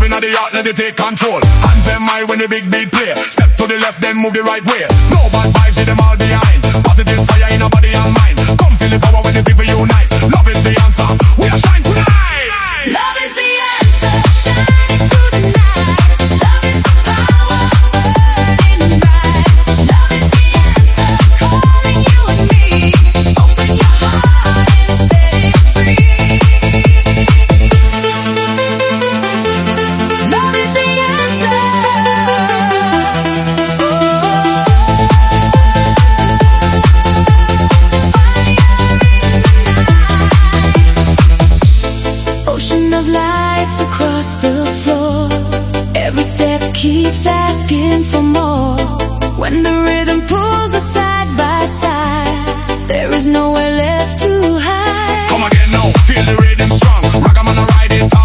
in the heart, let it take control. Hands them high when the big beat play. Step to the left, then move the right way. No bad vibes, see them all behind. Positive fire in our body and mind. Come feel the power when the people unite. Love is the answer, we are shine tonight. Love is the answer, shining through the night. Love is the power, burning bright. Love is the answer, calling you and me. Open your heart and set it free. Love is the answer. Ocean of lights across the floor. Every step keeps asking for more. When the rhythm pulls us side by side, there is nowhere left to hide. Come again now, feel the rhythm strong. Rock 'em on the ride it.